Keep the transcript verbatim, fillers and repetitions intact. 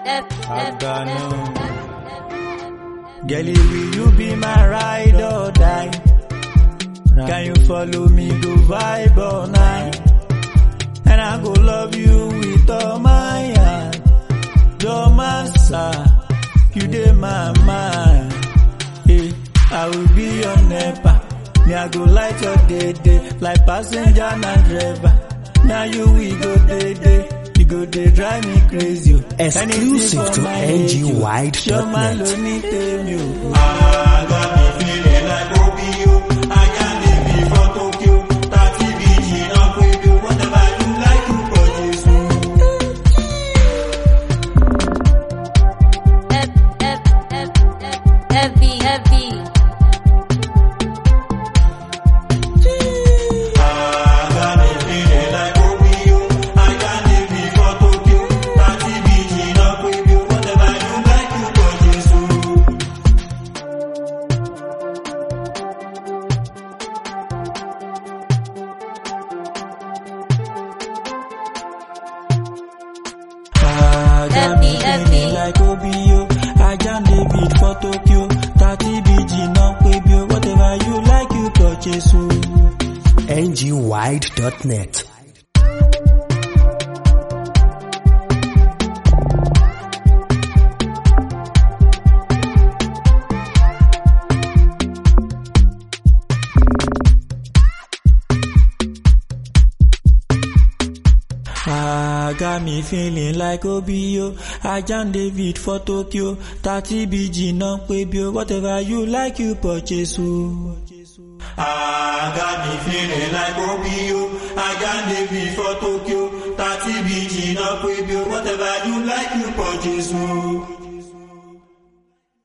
Agano. Girlie, will you be my ride or die? Can you follow me, go vibe all night? And I go love you with all my heart. Your master, you dey my mind. Hey, I will be your neighbor. Me I go light your day day, like passenger and driver. Now you we go day day, you go day drive me crazy. Exclusive to N G wide dot net. I got me feeling like O B O. I can't live before Tokyo. thirty B G not with you. Whatever you like, you purchase. Heavy, heavy. Heavy, heavy. Like O B O, I can live it for Tokyo. thirty B G not with you. Whatever you like, you purchase. N G wide dot net. I got me feeling like O B O. I John David for Tokyo. thirty B G non Quebio. Whatever you like, you purchase. I got me feeling like O B O. I John David for Tokyo. thirty B G non Quebio. Whatever you like, you purchase.